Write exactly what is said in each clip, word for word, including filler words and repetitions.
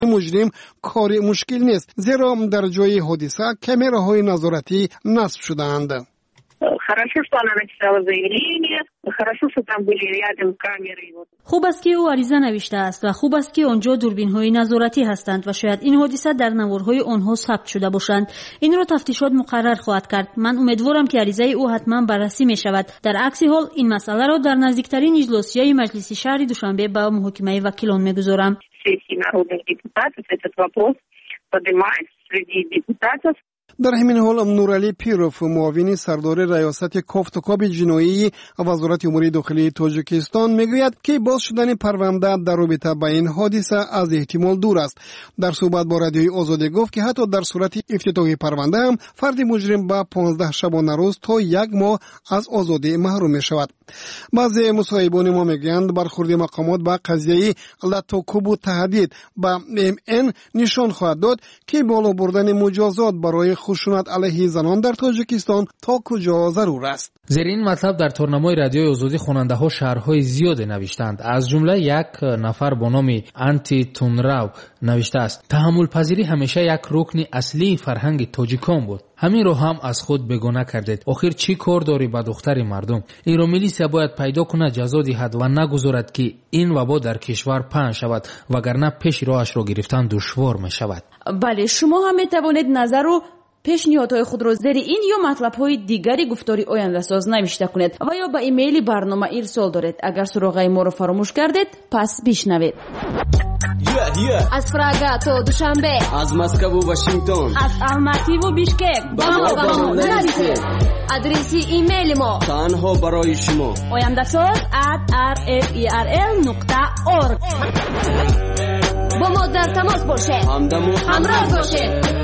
مجرم کار مشکل نیست، زیرا در جای حادثه کامراهای نظارتی نصب شده‌اند. Хорошо, что она написала заявление, хорошо, что там были рядом камеры. خوب است که او عریضه نوشته است و خوب است که آنجا دوربین‌های نظارتی هستند و شاید این حادثه در نوارهای آنها ثبت شده باشند. این را تفتیشات مقرر خواهد کرد. من امیدوارم که عریضه او حتما بررسی می شود. در عکس حال این مسئله را در نزدیکترین اجلاسیای مجلس شهر دوشنبه به محاکمه وکیلان می‌گذارم. Сессии народных депутатов этот вопрос поднимается среди депутатов. در همین حال نورعلی پیروف معاون سردار ریاست کافتوکاب جنایی وزارت امور داخلی تاجیکستان میگوید که باز شدن پرونده در رابطه با این حادثه از احتمال دور است. در صحبت با رادیوی آزادی گفت که حتی در صورت افتتاح پرونده هم فرد مجرم با پانزده شبانه روز تا یک ماه از آزادی محروم می شود. بعضی مصاحبان ما میگویند برخورد مقامات با قضیه لطاکوب و تهدید با ام ان نشان خواهد داد که بالا بردن مجازات برای خشونت علیه زنان در تاجیکستان تا کجا ضرور است. زیر این مطلب در تورنمای رادیوی آزادی خواننده ها شعرهای زیاد نوشتند. از جمله یک نفر با نام انتی تونراو نوشته است: تحمل پذیری همیشه یک رکن اصلی فرهنگ تاجیکان بود. همین رو هم از خود بگونه کردید. آخر چی کار داری با دختر مردم؟ این رو میلیسیا باید پیدا کنه، جزا دهد و نگذارد که این وبا در کشور پهن شود، وگرنه پیش راهش را گرفتن دشوار می شود. بله، شما هم می توانید نظر و پیشنهادهای خود را زیر این یا مطلب‌های دیگری گفتاری آینده ساز نوشته کنید و یا با ایمیل برنامه ارسال دارید. اگر سراغ ما را فراموش کردید پس بشنوید. yeah, yeah. از پراگ تا دوشنبه، از مسکو و واشنگتن، از الماتی و بیشکک با ما با ما نرسید. آدرس ایمیل ما تنها برای شما آینده ساز at r f e r l نقطه org. با ما در تماس باشید، همراه باشید.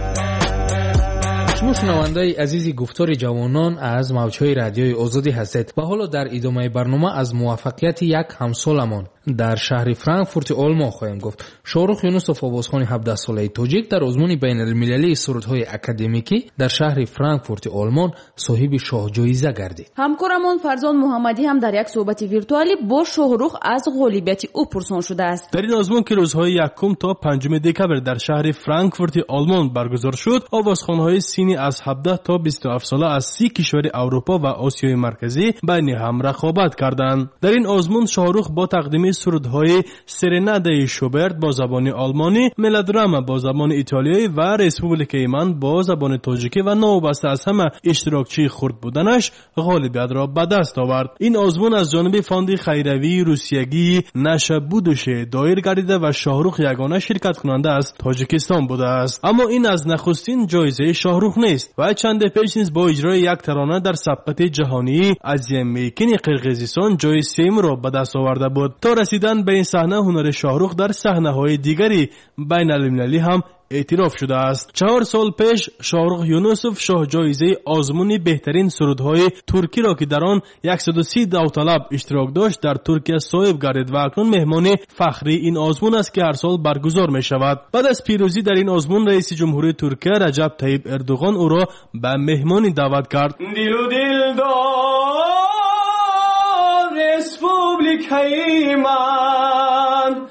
شما شنوندای عزیزی گفتار جوانان از موجهای رادیوی آزادی هستید و حالا در ادامه برنامه از موفقیت یک همسالمان در شهر فرانکفورت آلمان خواهیم گفت. شاهرخ یونسوف آوازخوان هفده ساله تاجیک در آزمون بین المللی سرودهای اکادمیکی در شهر فرانکفورت آلمان صاحب شاه جایزه گردید. همکارمان فرزان محمدی هم در یک صحبت ویرتوالی با شاهرخ از غالبیت او پرسان شده است. در این آزمون که روزهای یکم تا پنجم دکبر در شهر فرانکفورت آلمان برگزار شد، آوازخوانهای سینی از هفده تا بیست و هفت ساله از سی کشور اروپا و آسیای مرکزی بین هم رقابت کردند. در این آزمون شاهرخ با تقدیم سرودهای سرناده شوبرت با زبان آلمانی، ملودراما با زبان ایتالیایی و رسپوبلیکای من با زبان تاجیکی و نوبسته از همه اشتراکچی خرد بودنش غالبیت را به دست آورد. این آزمون از جانب فاند خیروی روسیگی نشه بودشه دایر گردیده و شاهرخ یگانه شرکت کننده از تاجیکستان بوده است. اما این از نخستین جایزه شاهرخ نیست و چند پیش نیز با اجرای یک ترانه در سبقت جهانی عظیم میکن قرقیزستان جای سیم را به دست آورده بود. تا رسیدن به این صحنه هنر شاهرخ در صحنه‌های دیگری بین المللی هم اعتراف شده است. چهار سال پیش شاهرخ یونسوف شاه جایزه آزمون بهترین سرودهای ترکی را که در آن صد و سی داوطلب اشتراک داشت در ترکیه صاحب گردید و اکنون مهمان فخری این آزمون است که هر سال برگزار می شود. بعد از پیروزی در این آزمون رئیس جمهوری ترکیه رجب طیب اردوغان او را به مهمانی دعوت کرد. دل و دل دار رسپوبلیکای من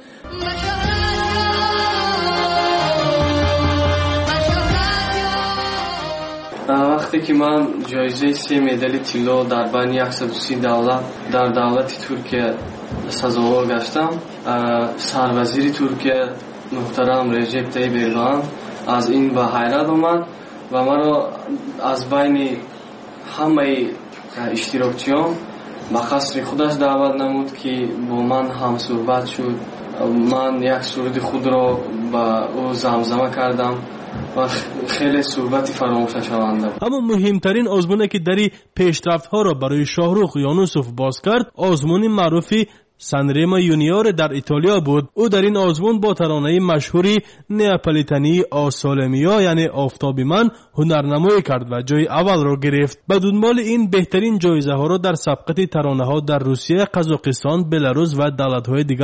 وقتی که من جایزه سه مدال طلا در بین صد و سی دولت در دولت ترکیه سزاوار گشتم، سروزیر ترکیه محترم رجب طیب اردوغان از این به حیرت آمد و مرا از بین همه اشتراکچیان به قصر خودش دعوت نمود که با من هم صحبت شد. من یک سرود خود را با او زمزمه کردم و خیلی صحبت فراموش نشونده. اما مهمترین آزمونی که دری پیشرفت ها را برای شاهرخ یونسوف باز کرد آزمون معروفی سانرما یونیور در ایتالیا بود. او در این آزمون با ترانه مشهوری نیاپولیتانی آسالمیا یعنی آفتاب من هنرنمایی کرد و جای اول را گرفت. به دنبال این بهترین جایزه ها را در سبقت ترانه ها در روسیه، قزاقستان، بلاروس و دولت های دیگر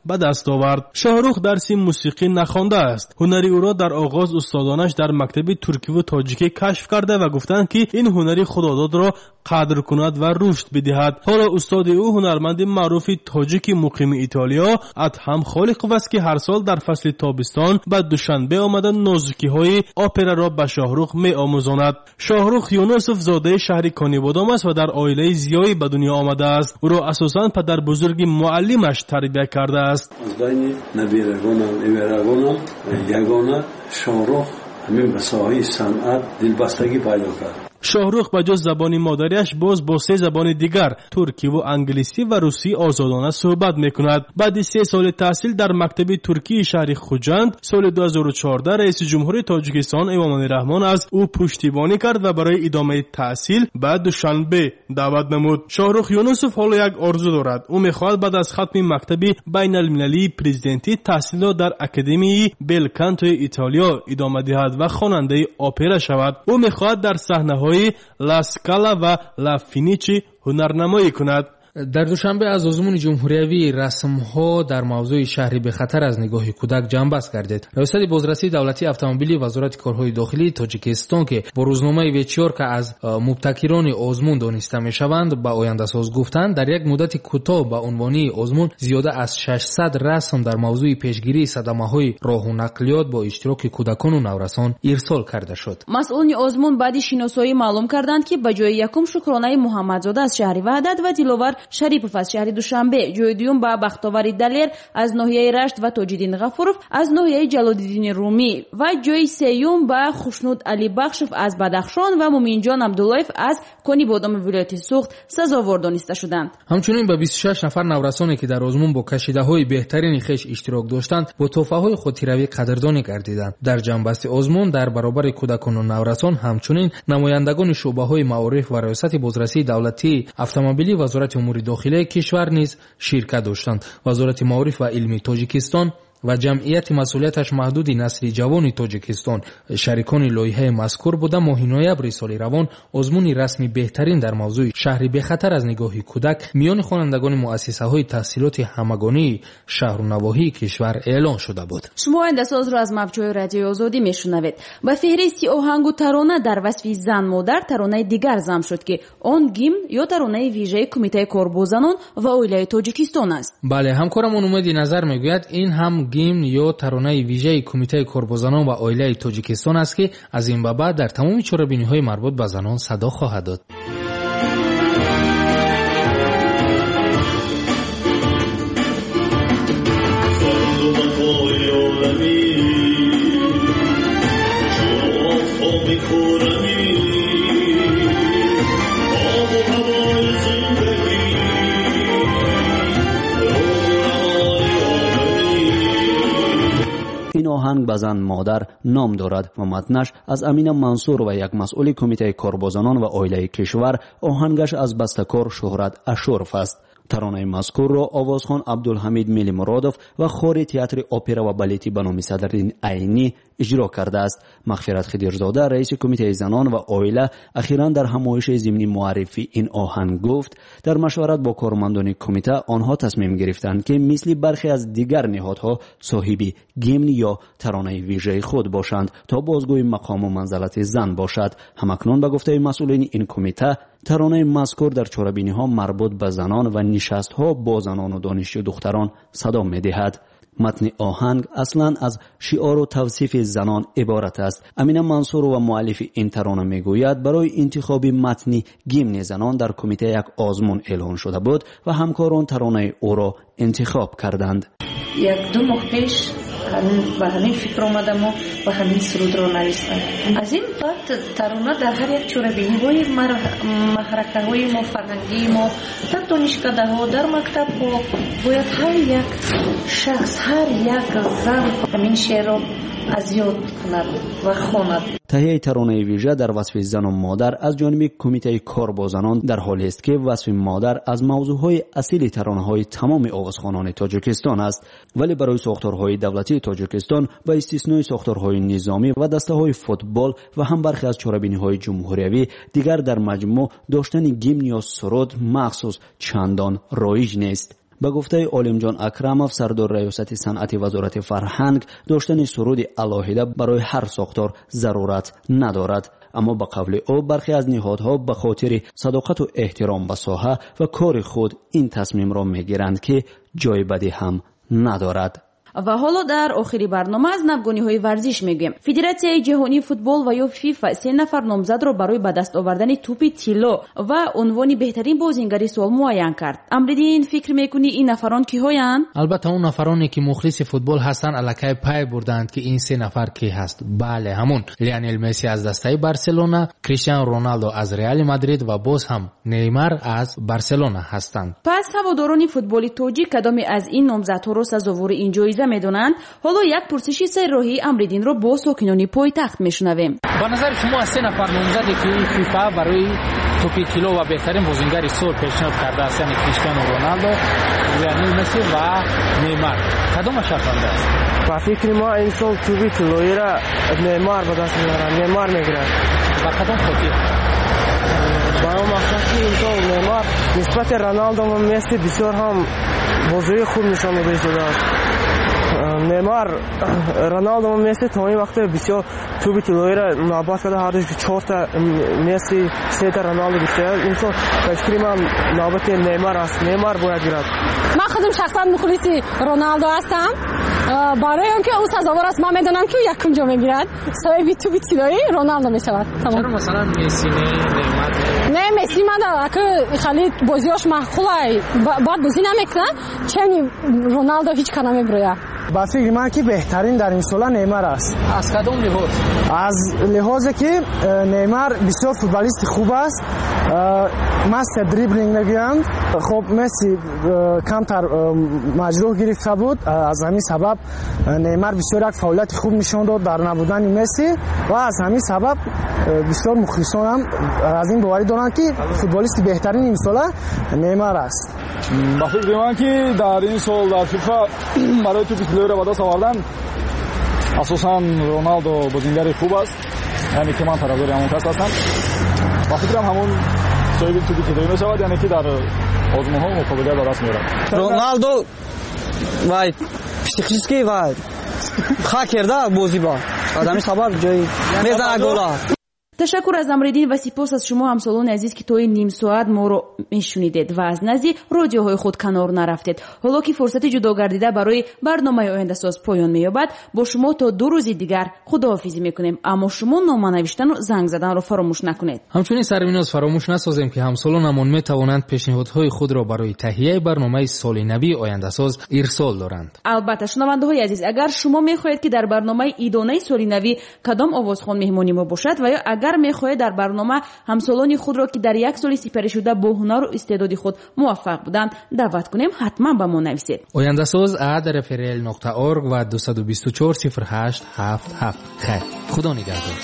به دست آورد. شاهرخ درسی موسیقی نخوانده است. هنری او را در آغاز استادانش در مکتب ترکی و تاجیکی کشف کرده و گفتند که این هنری خداداد را قدر کند و رشد بدهد. حالا استاد او هنرمند معروف تاجیک مقیم ایتالیا ادهم خالقov است که هر سال در فصل تابستان به دوشنبه آمده نازکی‌های اپرا را به شاهرخ می‌آموزاند. شاهرخ یونسوف زاده شهر کانیبادام است و در عائله زیایی به دنیا آمده است. او را اساساً پدر بزرگ معلمش تربیت کرده است. از بین نبیرگان و امیرگان یگانه شاهرخ همین به ساحه صنعت دلبستگی پیدا کرد. شاهرخ به جز زبان مادریش باز با سه زبان دیگر ترکی و انگلیسی و روسی آزادانه صحبت میکند. بعد سه سال تحصیل در مکتب ترکی شهر خوجند سال دو هزار و چهارده رئیس جمهور تاجیکستان امامی رحمان از او پشتیبانی کرد و برای ادامه تحصیل به دوشنبه دعوت نمود. شاهرخ یونسوف حالا یک آرزو دارد. او میخواهد بعد از ختم مکتب بین المللی پرزیدنتی تحصیل را در اکادمی بلکانتو ایتالیا ادامه دهد و خواننده اپرا شود. او میخواهد در صحنه‌های لا سکالا و لا فینیچی هنرنمایی کند. در دوشنبه از آزمون جمهوریوی رسم‌ها در موضوع شهری به خطر از نگاه کودک جنببست گردید. رئیس بازرسی دولتی اتومبیلی وزارت کارهای داخلی تاجیکستان که با روزنامه ویچیور که از مبتکران آزمون دانسته می‌شوند به آینده ساز گفتند در یک مدت کوتاه به عنوان آزمون زیاده از ششصد رسم در موضوع پیشگیری صدمه‌های راه و نقلیات با اشتراک کودکان و نورسان ارسال کرده شد. مسئولان آزمون بعد شناسایی معلوم کردند که به جای یکم شکرانه محمدزاده از شهر وحدت و دلوور شریپوف از شهر دوشنبه، جای دوم با بختاوری دلیر از ناحیه رشت و تاجدین غفورов از ناحیه جلالالدین رومی و جای سیوم با خوشنود علی بخشов از بدخشان و مومینجان عبداللهیف از کنیبادام ولایت سوخت سزاوار دانسته شدند. همچنین به بیست و شش نفر نورسانی که در آزمون با کشیده‌های بهترین خویش اشتراک داشتند با تحفه‌های خودروی قدردانی گردیدند. در جنبست آزمون در برابر کودکان و نورسان همچنین نمایندگان شعبه‌های معارف و ریاست بازرسی دولتی اتومبیلی وزارت امور داخلی کشور نیز شرکت داشتند. وزارت معارف و علمی تاجیکستان و جمعیت مسئولیتش محدود نسل جوان تاجیکستان شریکان لایحه مذکور بوده. ماه نوامبر سال روان آزمون رسمی بهترین در موضوع شهری به خطر از نگاه کودک میان خوانندگان مؤسسه های تحصیلات همگانی شهر و نواحی کشور اعلان شده بود. شما آینده ساز را از موجهای رادیوی آزادی میشنوید. با فهرستی آهنگ و ترانه در وصف زن مادر ترانه دیگر ضم شد که آن گیمن یا ترانه ویژه کمیته کار با زنان و عائله تاجیکستان است. بله، همکارم امیدی نظر میگوید این هم گیمن یا ترانه ویژه کمیته کار با زنان و عائله تاجیکستان است که از این به بعد در تمام چهاربینی‌های مربوط به زنان صدا خواهد داد. این آهنگ به زن مادر نام دارد و متنش از امین منصور و یک مسئول کمیته کار با زنان و عائله کشور. آهنگش از بسته‌کار شهرت اشرف است. ترانه مذکور را آوازخوان عبدالحمید میلی مرادوف و خور تئاتر اپرا و بالتی به نام صدرالدین عینی اجرا کرده است. مغفرت خدیرزاده رئیس کمیته زنان و عائله اخیراً در همایش ضمنی معرفی این آهنگ گفت در مشورت با کارمندان کمیته آنها تصمیم گرفتند که مثل برخی از دیگر نهادها صاحب گیمن یا ترانه ویژه خود باشند تا بازگوی مقام و منزلت زن باشد. همکنون به گفته مسئولین این کمیته ترانه مذکور در چهاربینی‌ها مربوط به زنان و نشست‌ها با زنان و دانشجو دختران صدا می‌دهد. متن آهنگ اصلا از شعار و توصیف زنان عبارت است. امین منصور و مؤلف این ترانه میگوید برای انتخاب متن گیمن زنان در کمیته یک آزمون اعلان شده بود و همکاران ترانه او را انتخاب کردند. یک دو ماه پیش به همین فکر آمدم و به همین سرود را نوشتم. از این بعد ترانه در هر یک چوربینی های محرکه های ما فرهنگی ما در دانشکده ها در مکتب ها باید هر یک شخص هر یک زن همین شعر را از یاد کند و خواند. تهیه ترانه ویژه در وصف زن و مادر از جانب کمیته کار با زنان در حالی است که وصف مادر از موضوعهای اصلی ترانه‌های تمام آوازخوانان تاجیکستان است، ولی برای ساختارهای دولتی تاجیکستان با استثنای ساختارهای نظامی و دسته‌های فوتبال و هم برخی از چهاربینی‌های جمهوریوی دیگر در مجموع داشتن گیمن یا سرود مخصوص چندان رایج نیست. به گفته عالمجان اکرمов سردار ریاست صنعت وزارت فرهنگ داشتن سرود علاهیده برای هر ساختار ضرورت ندارد، اما به قول او برخی از نهادها به خاطر صداقت و احترام به ساحه و کار خود این تصمیم را میگیرند که جای بدی هم ندارد. و حالا در آخری برنامه از نوگانی‌های ورزش میگویم. فدراسیون جهانی فوتبال و یا فیفا سه نفر نامزد را برای به دست آوردن توپ طلا و عنوان بهترین بازیگر سال معین کرد. امردین فکر میکنی این نفران کی‌هایند؟ البته اون نفرانی که مخلص فوتبال هستند الکی پای بردند که این سه نفر کی هست. بله، همون لیونل مسی از دسته بارسلونا، کریستیانو رونالدو از رئال مادرید و باز هم نیمار از بارسلونا هستند. پس هواداران فوتبال تاجیک کدام از این نامزدها را سزاوار این جایزه میدونند؟ حالا یک پرسش سر راهی امردین رو با ساکنان پایتخت میشنویم. با نظر شما از سه نفر نامزدی که این فیفا برای توپ طلا و بهترین بازیگر سال پیشنهاد کرده است، یعنی کریستیانو رونالدو، لیونل مسی و نیمار، کدام شرفنده است؟ با فکر ما این سال توپ طلایی را نیمار به دست میاره. نیمار میگیرد. با کدام خاطر؟ با اون مقصد که این سال نیمار نسبت رونالدو و مسی بسیار هم بازی خوب نشان میده است. نیمار رونالدو و مسی تا این وقت بسیار توپ طلایی را نوبت کرده، هر دوش چهار تا مسی، سه تا رونالدو گرفته. این سال فکر من نوبت نیمار است. نیمار باید گیرد. من خودم شخصا مخلص رونالدو هستم. برای اینکه او سزاوار است، من میدونم که یکم جا میگیرد. صاحب توپ طلایی رونالدو میشود. چرا مثلا مسی نه نیمار؟ نه مسی من که خیلی بازیاش معقوله، بعد بازی نمیکنه، چنین رونالدو هیچ کار نمیبره. با فکر من که بهترین در این سال نیمار است. از کدام لحاظ؟ از لحاظی که نیمار بسیار فوتبالیست خوب است. مست دریبلینگ میگویند. خب مسی کمتر مجروح گرفته بود، از همین سبب نیمار بسیار یک فعالیت خوب نشان داد در نبودن مسی و از همین سبب بسیار مخلصان هم از این باوری دارند که فوتبالیست بهترین این سال نیمار است. با فکر من که در این سال در فیفا برای توپ طلایی را به دست آوردن اساساً رونالدو بازیگر خوب است، یعنی که من طرفدار همون کس هستم. با فکرم همون صاحب توپ طلایی میشود، یعنی که در آزمون‌ها و مقابله به دست میارد. رونالدو وای پسیخیسکی وای خاک کرده بازی با آدمی سبب جای میزنه گلا. تشکر از امردین و سپاس از شما همسالان عزیز که توی نیم ساعت ما رو میشنیدید و از نزدیک رادیوهای خود کنار نرفتید. حالا که فرصت جدا گردیده برای برنامه آینده ساز پایان مییابد، با شما تا دو روز دیگر خداحافظی میکنیم، اما شما نامه نوشتن و زنگ زدن رو فراموش نکنید. همچنین سرمیناز فراموش نسازیم که همسالانمون میتوانند پیشنهادهای خود را برای تهیه برنامه سال نوی آینده ساز ارسال دارند. البته شنونده های عزیز، اگر شما میخواهید که در برنامه ایدانه سال نوی کدام آوازخوان مهمانی ما باشد و یا اگر میخواهید در برنامه همسالان خود را که در یک سال سپری شده با هنر و استعداد خود موفق بودند دعوت کنیم، حتما به ما نویسید. آینده ساز ات رفرل نقطه اورگ و دو دو چهار صفر هشت هفت هفت. خیر، خدا نگهدار.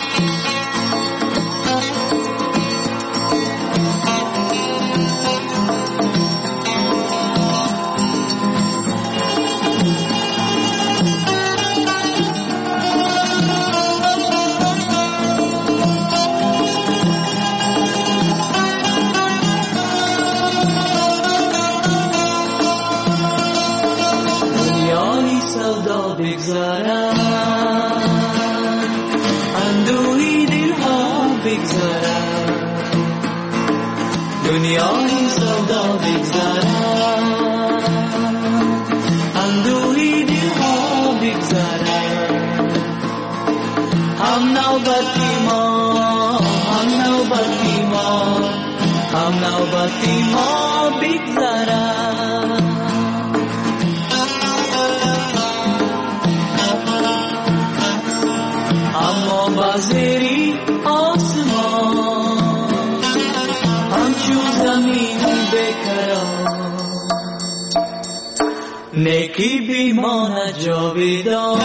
دنیای سودا بگذرد، اندوهی دلها بگذرد، هم نوبتی ما، هم نوبتی ما، هم نوبتی ما بگذرد. اما بازری آسمان همچون زمین بکران، نیکی بیماند جاویدان.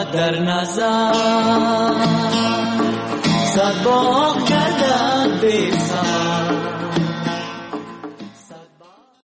در نظر صد باغ گردد به سر